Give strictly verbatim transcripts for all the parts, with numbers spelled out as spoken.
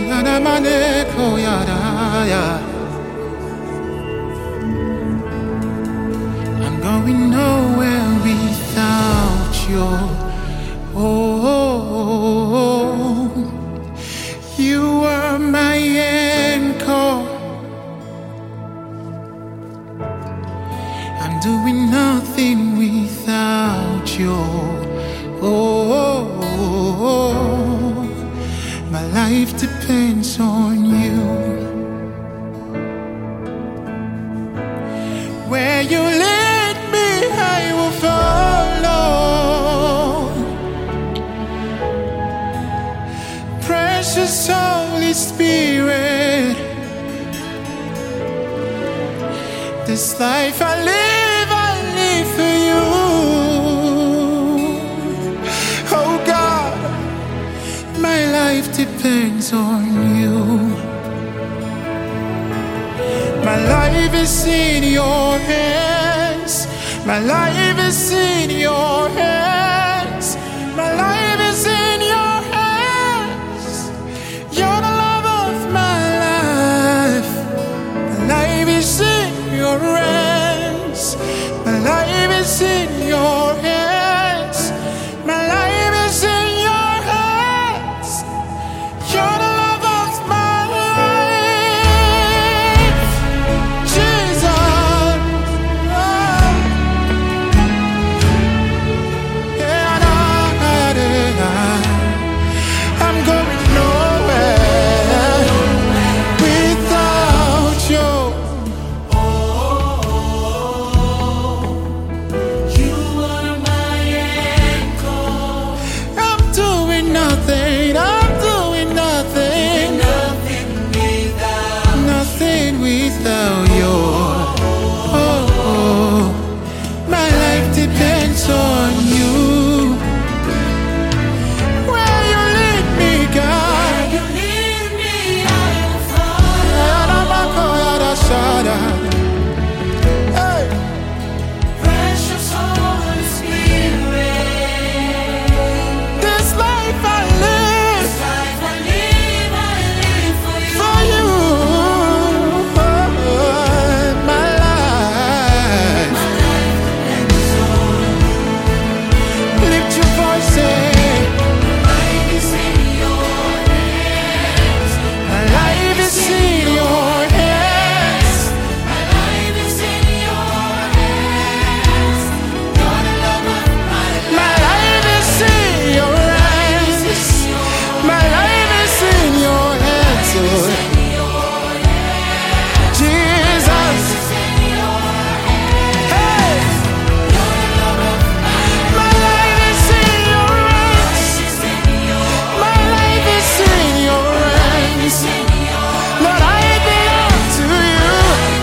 I'm going nowhere without you. Oh, you are my anchor. I'm doing nothing without you. Oh, my life depends on you. Where you lead me, I will follow. Precious Holy Spirit, this life I live, I live for you. Oh God, my life depends on you. My life is in your hands. My life is in your hands. My life is in your hands. You're the love of my life. My life is in your hands. My life is in your hands. My life is in your hands. You're the love of my life, Jesus. Oh. Yeah, nah, nah, nah. I'm going nowhere without you. Nothing, I'm doing nothing, nothing without, nothing without you. Oh, oh, my life depends on you. Where you lead me, God, where you lead me, I will follow. Hey. Precious Holy Spirit, this life I live, this life I live, I live for you. For you, oh, my life, my life depends on you. Lift your voice, say, my life is in your hands. My life is in your hands. My life is in your hands. You're the love of my life. My life is in your hands. My life is in your hands, Lord. Jesus. Hey. My life is in your hands. My life is in your hands. Lord, I belong to you.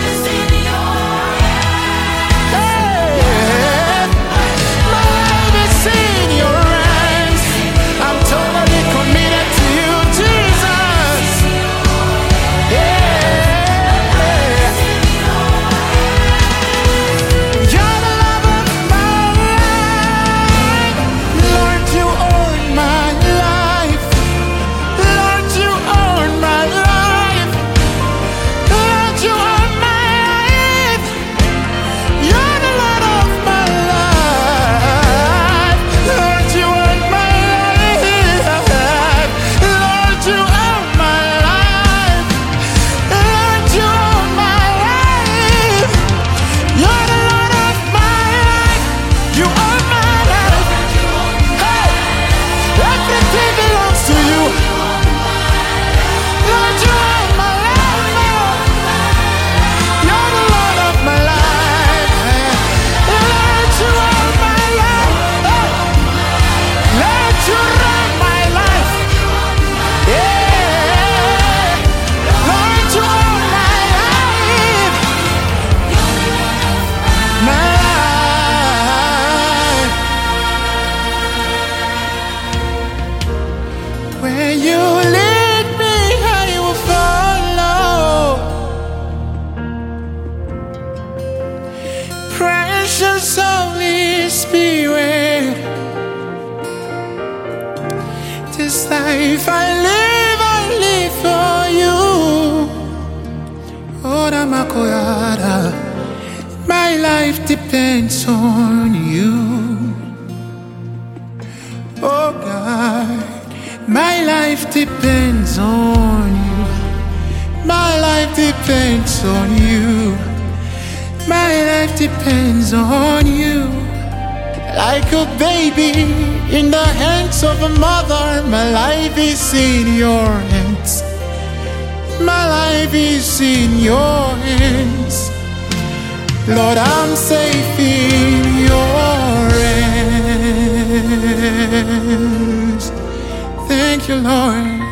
Hey. My life is in your hands. I'm totally committed to you, Jesus. Yeah. You're the love of my life. Lord, you own my life. Lord, you own my life. Lord, you own my life. You're the Lord of my life. Lord, you own my life. Lord, you own my life. Lord, you own my life. You're the Lord of my life. You own my life. Hey, everything belongs to you. Lord, you own my life. You're the Lord of my life. Lord, you own my life. Lord, you run my life. Yeah. Lord, you own my life. My life. Where you lead me, I will follow. Precious Holy Spirit, this life I live, I live for Koyada. My life depends on you. Oh God, my life depends on you. My life depends on you. My life depends on you. Like a baby in the hands of a mother, my life is in your hands. My life is in your hands. Lord, I'm safe in your hands. Thank you, Lord.